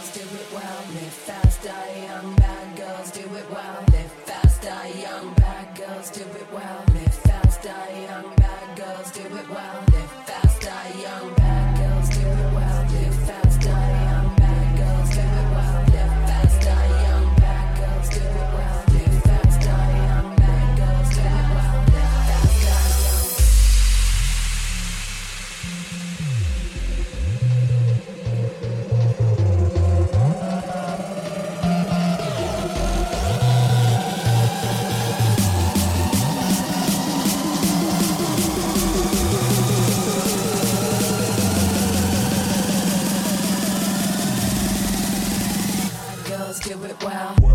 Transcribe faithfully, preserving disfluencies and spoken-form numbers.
girls do it well. Live fast, die young, bad girls do it well. Live fast, die young, bad girls do it well. Live fast, die young, bad girls do it well. Live fast, die young, bad girls do it well. Live fast, die young, bad girls do it well. Live fast, die young, bad girls do it well. Live fast, die young, bad girls do it well. Live fast, die young. Girls do it well.